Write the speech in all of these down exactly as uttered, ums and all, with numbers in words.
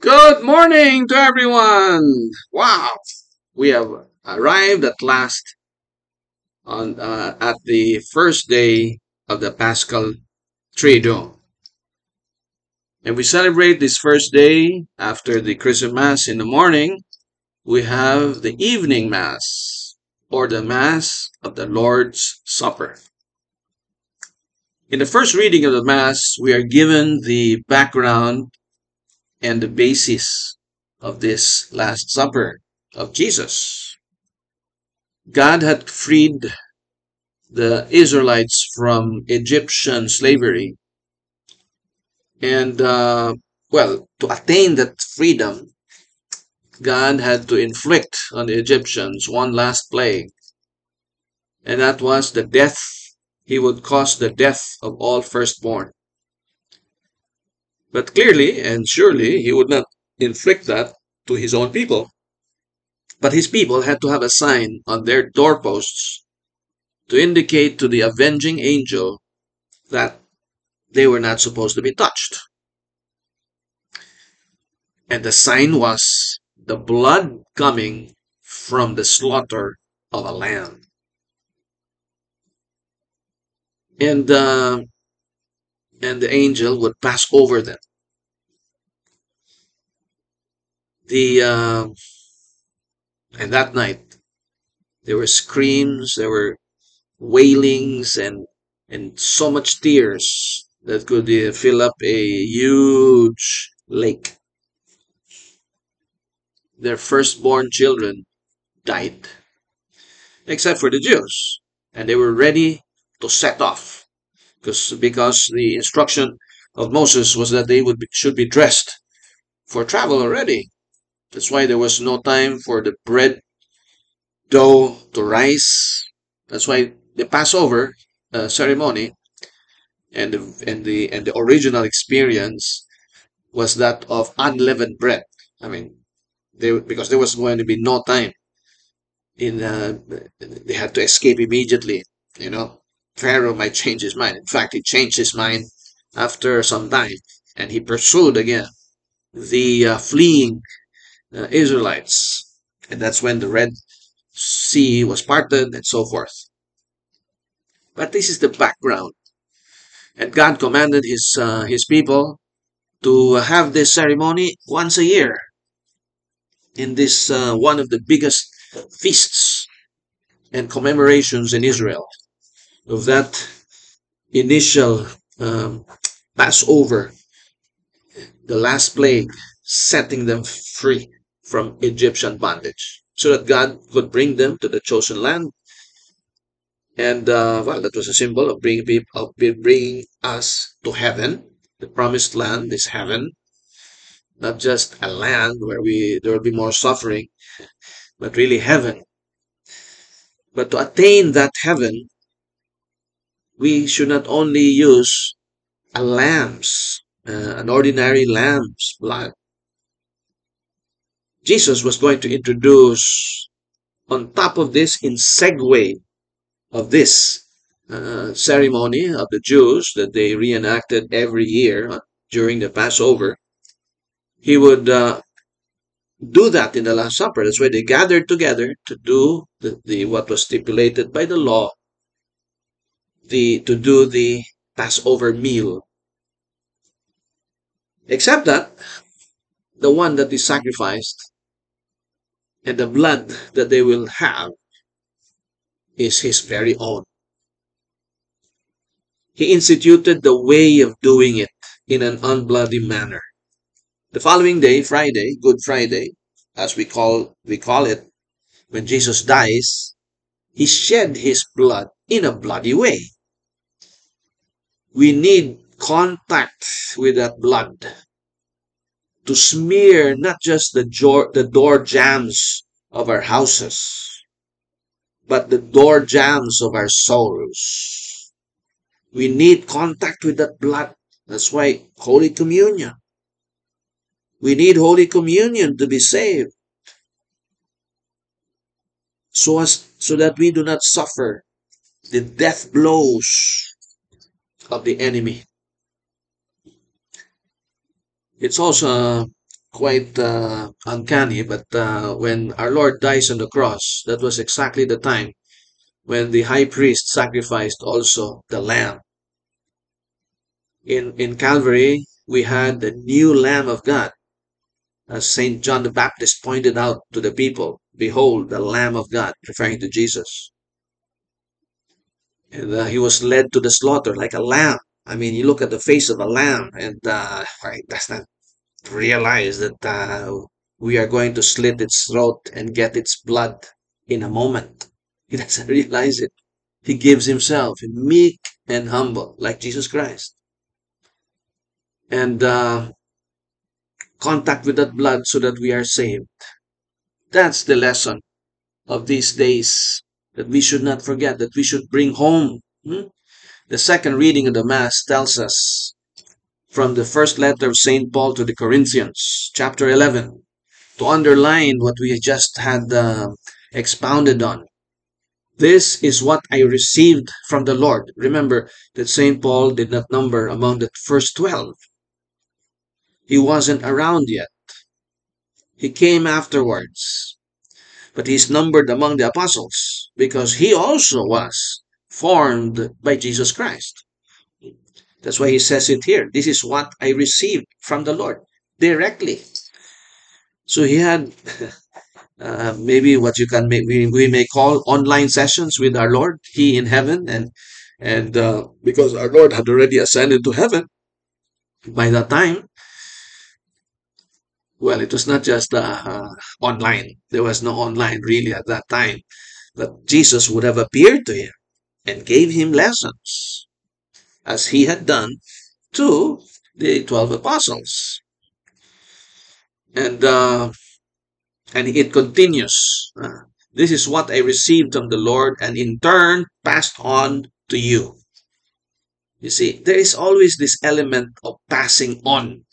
Good morning to everyone. Wow, we have arrived at last on uh, at the first day of the Paschal Triduum, and we celebrate this first day after the Christmas in the morning. We have the evening mass or the mass of the Lord's Supper. In the first reading of the mass, we are given the background and the basis of this Last Supper of Jesus. God had freed the Israelites from Egyptian slavery. And, uh, well, to attain that freedom, God had to inflict on the Egyptians one last plague. And that was the death. He would cause the death of all firstborn. But clearly and surely, he would not inflict that to his own people. But his people had to have a sign on their doorposts to indicate to the avenging angel that they were not supposed to be touched. And the sign was the blood coming from the slaughter of a lamb. And, uh, and the angel would pass over them. The, uh, and that night, there were screams, there were wailings, and, and so much tears that could uh, fill up a huge lake. Their firstborn children died, except for the Jews. And they were ready to set off because, because the instruction of Moses was that they would be, should be dressed for travel already. That's why there was no time for the bread dough to rise. That's why the Passover uh, ceremony and the, and the and the original experience was that of unleavened bread. I mean, they because there was going to be no time in uh, they had to escape immediately. You know, Pharaoh might change his mind. In fact, he changed his mind after some time, and he pursued again the uh, fleeing uh, Israelites, and that's when the Red Sea was parted and so forth. But this is the background, and God commanded his uh, his people to have this ceremony once a year in this uh, one of the biggest feasts and commemorations in Israel of that initial um, Passover, the last plague, setting them free from Egyptian bondage, so that God could bring them to the chosen land. And uh, well, that was a symbol of bringing people, of bringing us to heaven. The promised land is heaven, not just a land where we there will be more suffering, but really heaven. But to attain that heaven, we should not only use a lamb's, uh, an ordinary lamb's blood. Jesus was going to introduce, on top of this, in segue of this uh, ceremony of the Jews that they reenacted every year during the Passover, he would uh, do that in the Last Supper. That's why they gathered together to do the, the what was stipulated by the law, the to do the Passover meal. Except that the one that is sacrificed and the blood that they will have is his very own. He instituted the way of doing it in an unbloody manner. The following day, Friday, Good Friday, as we call we call it, when Jesus dies, he shed his blood in a bloody way. We need contact with that blood to smear not just the door, the door jambs of our houses, but the door jambs of our souls. We need contact with that blood. That's why Holy Communion. We need Holy Communion to be saved, so as so that we do not suffer the death blows of the enemy. It's also quite uh, uncanny, but uh, when our Lord dies on the cross, that was exactly the time when the high priest sacrificed also the lamb. In, in Calvary, we had the new Lamb of God. As Saint John the Baptist pointed out to the people, behold, the Lamb of God, referring to Jesus. And uh, he was led to the slaughter like a lamb. I mean, you look at the face of a lamb, and uh, it does not realize that uh, we are going to slit its throat and get its blood in a moment. He doesn't realize it. He gives himself meek and humble, like Jesus Christ. And uh, contact with that blood so that we are saved. That's the lesson of these days that we should not forget, that we should bring home. Hmm? The second reading of the Mass tells us from the first letter of Saint Paul to the Corinthians, chapter eleven, to underline what we just had uh, expounded on. This is what I received from the Lord. Remember that Saint Paul did not number among the first twelve. He wasn't around yet. He came afterwards. But he's numbered among the apostles because he also was formed by Jesus Christ. That's why he says it here. This is what I received from the Lord directly. So he had uh, maybe what you can make we, we may call online sessions with our Lord, he in heaven, and and uh, because our Lord had already ascended to heaven by that time. Well, it was not just uh, uh, online. There was no online really at that time. But Jesus would have appeared to him and gave him lessons, as he had done to the twelve apostles. And uh, and it continues. Uh, this is what I received from the Lord and in turn passed on to you. You see, there is always this element of passing on.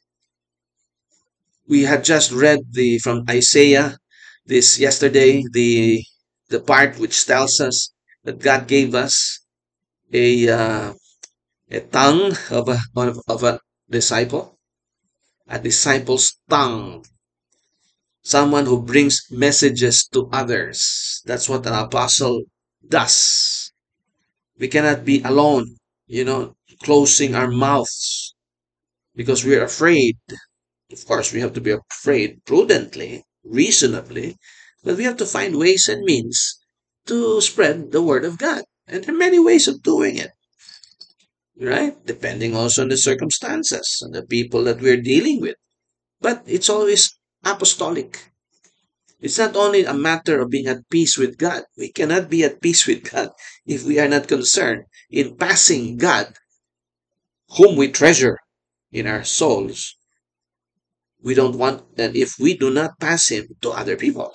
We had just read the from Isaiah this yesterday, the the part which tells us that God gave us a uh, a tongue of a of, of a disciple, a disciple's tongue, someone who brings messages to others. That's what an apostle does. We cannot be alone, you know, closing our mouths because we're afraid. Of course, we have to be afraid prudently, reasonably, but we have to find ways and means to spread the word of God. And there are many ways of doing it, right? Depending also on the circumstances and the people that we're dealing with. But it's always apostolic. It's not only a matter of being at peace with God. We cannot be at peace with God if we are not concerned in passing God, whom we treasure in our souls. We don't want, and if we do not pass him to other people,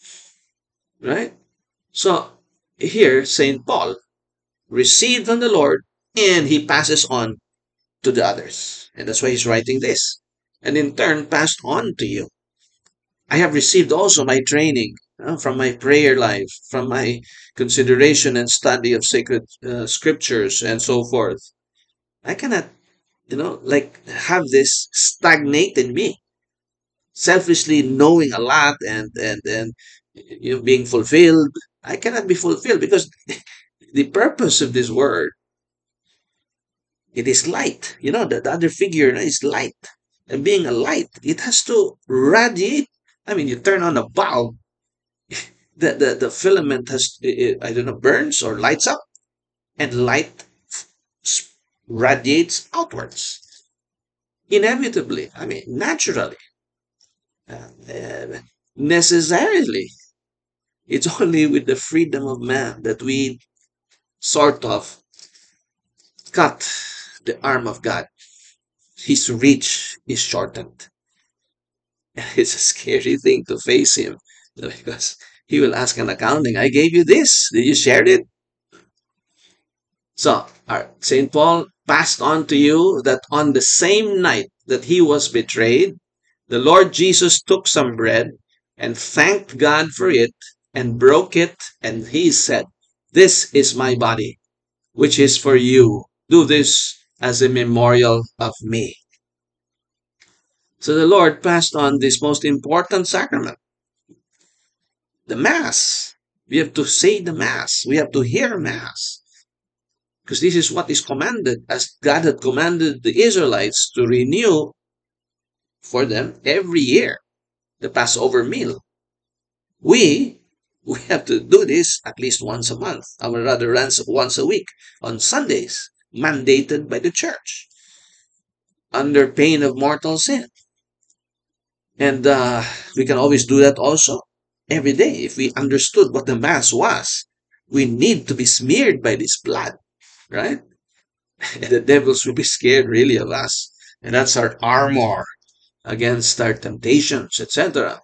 right? So here, Saint Paul received from the Lord and he passes on to the others. And that's why he's writing this. And in turn, passed on to you. I have received also my training uh, from my prayer life, from my consideration and study of sacred uh, scriptures and so forth. I cannot, you know, like have this stagnate in me, selfishly knowing a lot and and and you know, being fulfilled. I cannot be fulfilled because the purpose of this word, it is light. You know, the, the other figure is light, and being a light, it has to radiate. I mean, you turn on a bulb, the, the, the filament has, it, I don't know, burns or lights up, and light radiates outwards. Inevitably, I mean, naturally, uh, uh, necessarily. It's only with the freedom of man that we sort of cut the arm of God. His reach is shortened. It's a scary thing to face him because he will ask an accounting. I gave you this. Did you share it? So, Saint Paul passed on to you that on the same night that he was betrayed, the Lord Jesus took some bread and thanked God for it and broke it, and he said, this is my body, which is for you. Do this as a memorial of me. So the Lord passed on this most important sacrament, the Mass. We have to say the Mass. We have to hear Mass. Because this is what is commanded, as God had commanded the Israelites to renew for them every year, the Passover meal. We, we have to do this at least once a month, or rather once a week, on Sundays, mandated by the church, under pain of mortal sin. And uh, we can always do that also every day. If we understood what the Mass was, we need to be smeared by this blood, right? And the devils will be scared really of us. And that's our armor against our temptations, et cetera.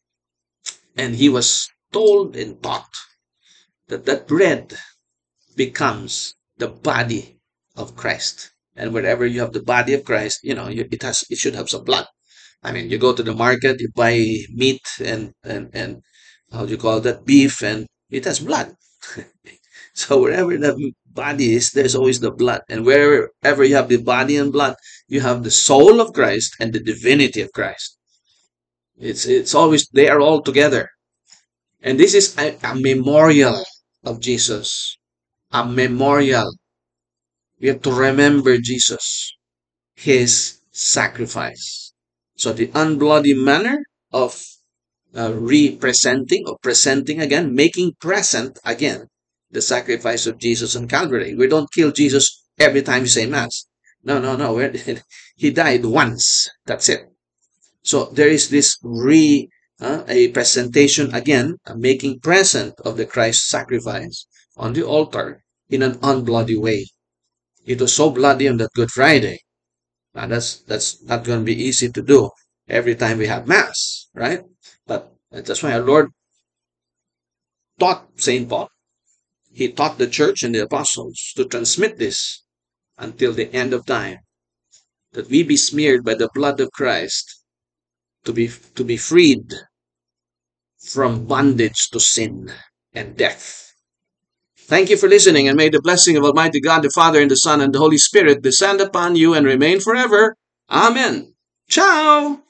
And he was told and taught that that bread becomes the body of Christ. And wherever you have the body of Christ, you know, it has, it should have some blood. I mean, you go to the market, you buy meat and, and, and how do you call that? Beef, and it has blood. So wherever the body is, there's always the blood. And wherever you have the body and blood, you have the soul of Christ and the divinity of Christ. It's, it's always, they are all together. And this is a, a memorial of Jesus. A memorial. We have to remember Jesus, his sacrifice. So the unbloody manner of uh, representing or presenting again, making present again the sacrifice of Jesus on Calvary. We don't kill Jesus every time you say Mass. No, no, no. He died once. That's it. So there is this re uh, a presentation again, a making present of the Christ sacrifice on the altar in an unbloody way. It was so bloody on that Good Friday. Now that's that's not going to be easy to do every time we have Mass, right? But that's why our Lord taught Saint Paul. He taught the church and the apostles to transmit this until the end of time, that we be smeared by the blood of Christ to be to be freed from bondage to sin and death. Thank you for listening, and may the blessing of Almighty God, the Father, and the Son, and the Holy Spirit descend upon you and remain forever. Amen. Ciao!